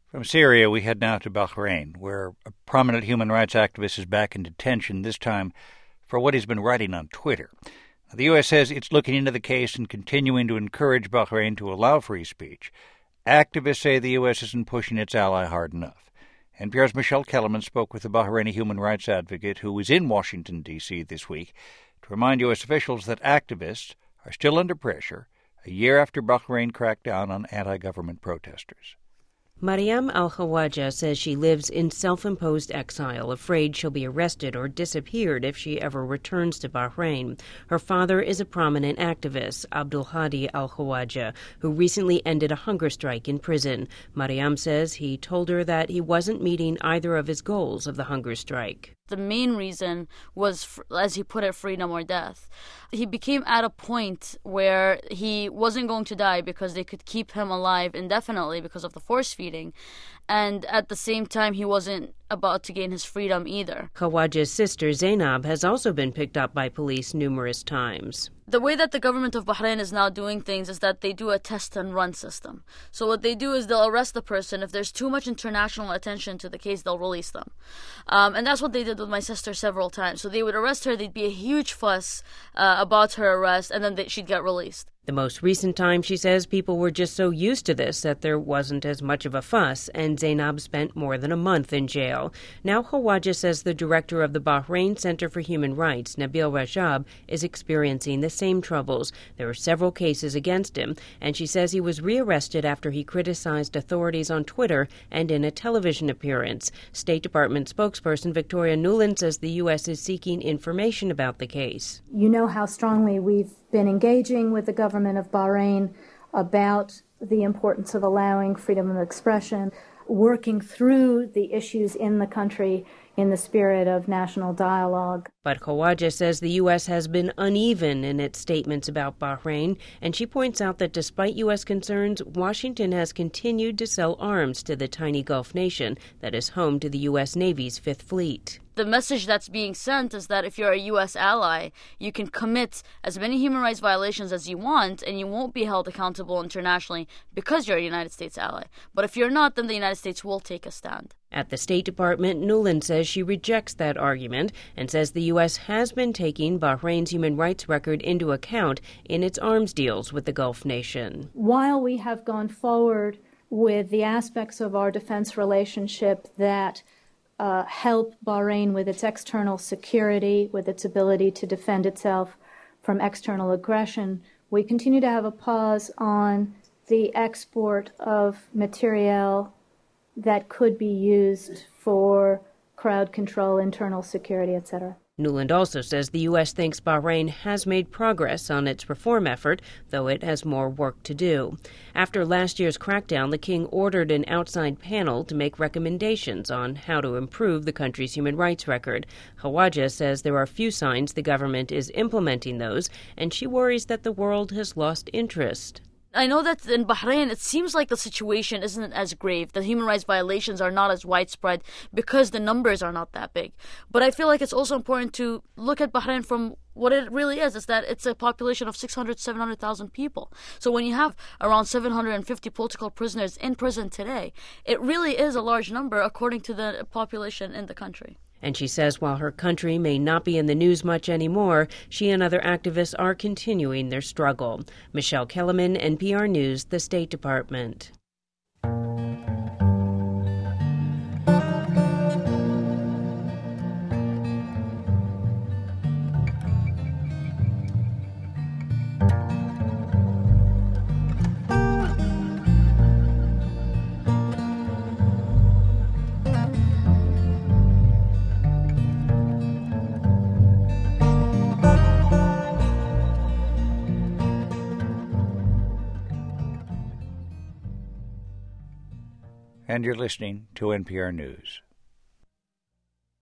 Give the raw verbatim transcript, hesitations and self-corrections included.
From Syria, we head now to Bahrain, where a prominent human rights activist is back in detention, this time for what he's been writing on Twitter. The U S says it's looking into the case and continuing to encourage Bahrain to allow free speech. Activists say the U S isn't pushing its ally hard enough. N P R's Michelle Kellerman spoke with a Bahraini human rights advocate who was in Washington, D C this week to remind U S officials that activists are still under pressure a year after Bahrain cracked down on anti-government protesters. Mariam Al-Khawaja says she lives in self-imposed exile, afraid she'll be arrested or disappeared if she ever returns to Bahrain. Her father is a prominent activist, Abdul Hadi Al-Khawaja, who recently ended a hunger strike in prison. Mariam says he told her that he wasn't meeting either of his goals of the hunger strike. The main reason was, as he put it, freedom or death. He became at a point where he wasn't going to die because they could keep him alive indefinitely because of the force feeding. And at the same time, he wasn't about to gain his freedom either. Khawaja's sister, Zainab, has also been picked up by police numerous times. The way that the government of Bahrain is now doing things is that they do a test and run system. So what they do is they'll arrest the person. If there's too much international attention to the case, they'll release them. Um, and that's what they did with my sister several times. So they would arrest her, there'd be a huge fuss uh, about her arrest, and then they, she'd get released. The most recent time, she says, people were just so used to this that there wasn't as much of a fuss, and Zainab spent more than a month in jail. Now Khawaja says the director of the Bahrain Center for Human Rights, Nabil Rajab, is experiencing the same troubles. There are several cases against him, and she says he was rearrested after he criticized authorities on Twitter and in a television appearance. State Department spokesperson Victoria Nuland says the U S is seeking information about the case. You know how strongly we've been engaging with the government of Bahrain about the importance of allowing freedom of expression, working through the issues in the country in the spirit of national dialogue. But Khawaja says the U S has been uneven in its statements about Bahrain, and she points out that despite U S concerns, Washington has continued to sell arms to the tiny Gulf nation that is home to the U S Navy's Fifth Fleet. The message that's being sent is that if you're a U S ally, you can commit as many human rights violations as you want, and you won't be held accountable internationally because you're a United States ally. But if you're not, then the United States will take a stand. At the State Department, Nuland says she rejects that argument and says the U S has been taking Bahrain's human rights record into account in its arms deals with the Gulf nation. While we have gone forward with the aspects of our defense relationship that Uh, help Bahrain with its external security, with its ability to defend itself from external aggression, we continue to have a pause on the export of materiel that could be used for crowd control, internal security, et cetera. Nuland also says the U S thinks Bahrain has made progress on its reform effort, though it has more work to do. After last year's crackdown, the king ordered an outside panel to make recommendations on how to improve the country's human rights record. Khawaja says there are few signs the government is implementing those, and she worries that the world has lost interest. I know that in Bahrain, it seems like the situation isn't as grave. The human rights violations are not as widespread because the numbers are not that big. But I feel like it's also important to look at Bahrain from what it really is, is that it's a population of six hundred, seven hundred thousand people. So when you have around seven hundred fifty political prisoners in prison today, it really is a large number according to the population in the country. And she says while her country may not be in the news much anymore, she and other activists are continuing their struggle. Michelle Kellerman, N P R News, the State Department. And you're listening to N P R News.